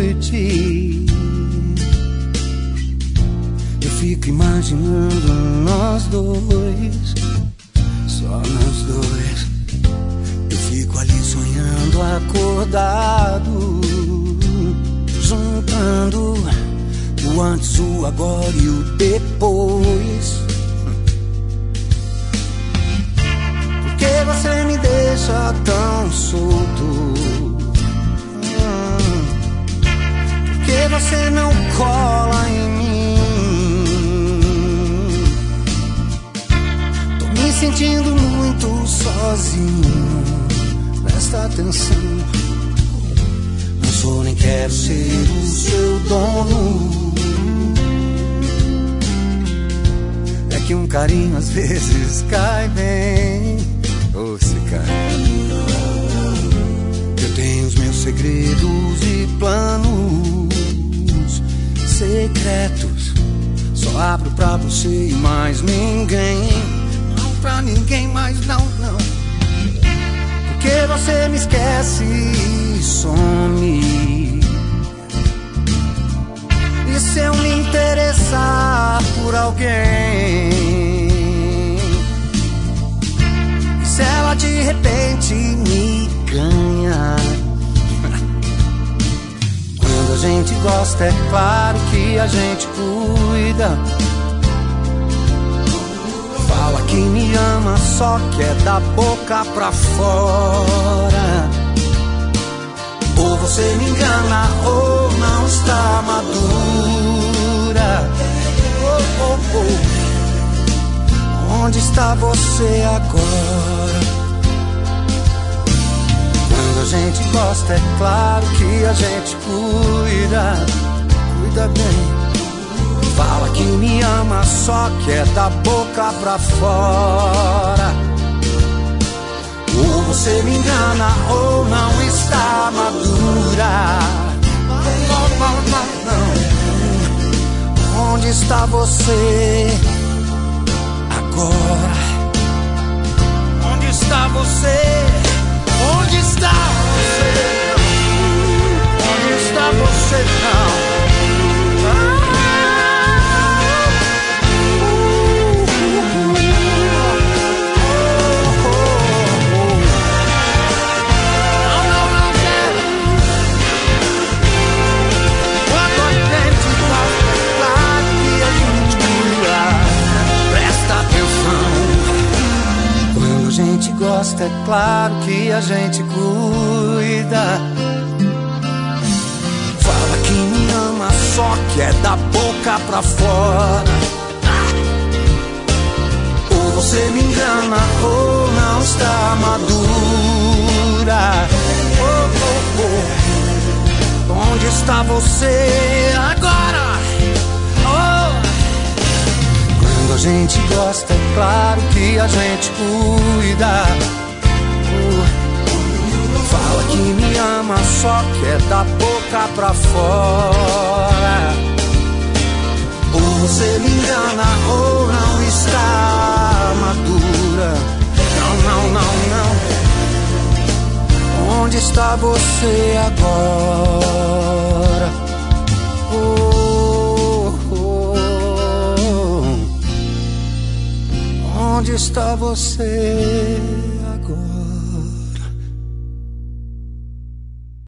noite. Eu fico imaginando nós dois, só nós dois. Eu fico ali sonhando acordado, juntando o antes, o agora e o depois. Porque você me deixa tão solto? Porque você não cola em mim? Tô me sentindo muito sozinho. Presta atenção. Não sou nem quero ser o seu dono. É que um carinho às vezes cai bem. Ou se cai. Eu tenho os meus segredos e planos secretos. Só abro pra você e mais ninguém. Não pra ninguém mais, não, não. Porque você me esquece e some. E se eu me interessar por alguém, e se ela de repente me ganha? Quando a gente gosta é claro que a gente cuida. Fala que me ama, só que é da boca pra fora. Ou você me engana ou não está madura. Oh, oh, oh. Onde está você agora? Quando a gente gosta é claro que a gente cuida. Cuida bem. Fala que me ama, só que é da boca pra fora. Ou você me engana ou não está madura. Não, não, não, não. Onde está você agora? Onde está você? Onde está você? Onde está você não? Gosta, é claro que a gente cuida. Fala que me ama, só que é da boca pra fora. Ou você me engana ou não está madura. Oh, oh, oh. Onde está você agora? Quando a gente gosta é claro que a gente cuida. Fala que me ama, só que é da boca pra fora. Ou você me engana ou não está madura. Não, não, não, não. Onde está você agora? Onde está você?